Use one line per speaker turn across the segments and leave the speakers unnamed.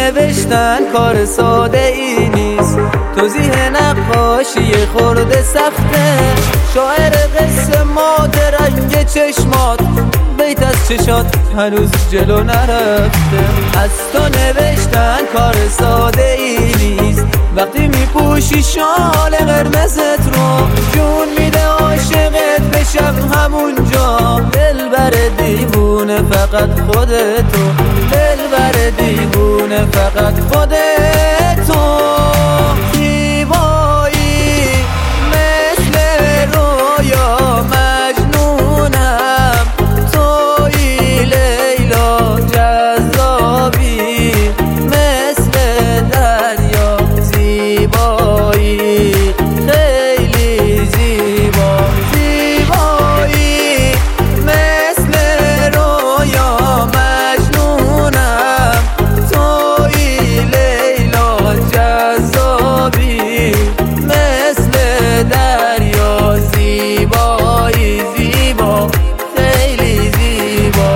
نوشتن کار ساده ای نیست، توضیح نقاشی خورده سخته. شاعر قصه مات رنگ چشمات، بیت از چشات هنوز جلو نرفته. از تو نوشتن کار ساده ای نیست، وقتی میپوشی شال قرمزت رو جون میده عاشقت بشم همونجا. دلبر دیوونه فقط خودتو، دلبر دیوونه فقط خودتو. زیبایی مثل رویا مجنونم، تویی لیلا جذابی مثل دریا. زیبایی خیلی زیبا، زیبایی مثل رویا مجنونم، تویی لیلا جذابی مثل دریا. زیبایی زیبا خیلی زیبا.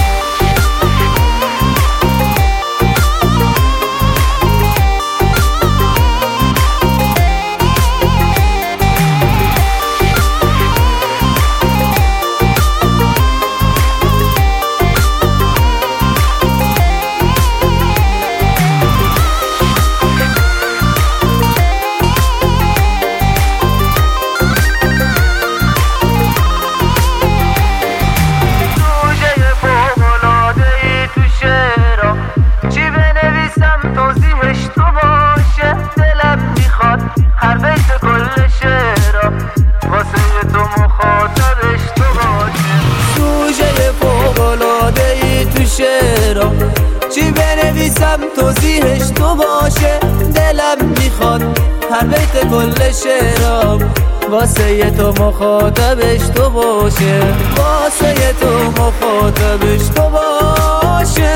توضیحش تو باشه، دلم میخواد هر بیت کل شعرها واسه تو مخاطبش تو باشه. سوژه فوق‌العاده ای تو شعرها، چی بنویسم توضیحش تو باشه. دلم میخواد هر بیت کل شعرها واسه تو مخاطبش تو باشه، واسه تو مخاطبش تو باشه.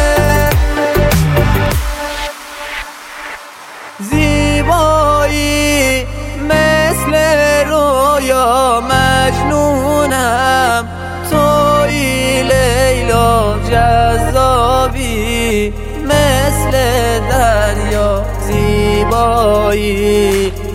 زیبایی مثل رویا مجنونم، تویی لیلا جذابی مثل دریا. زیبایی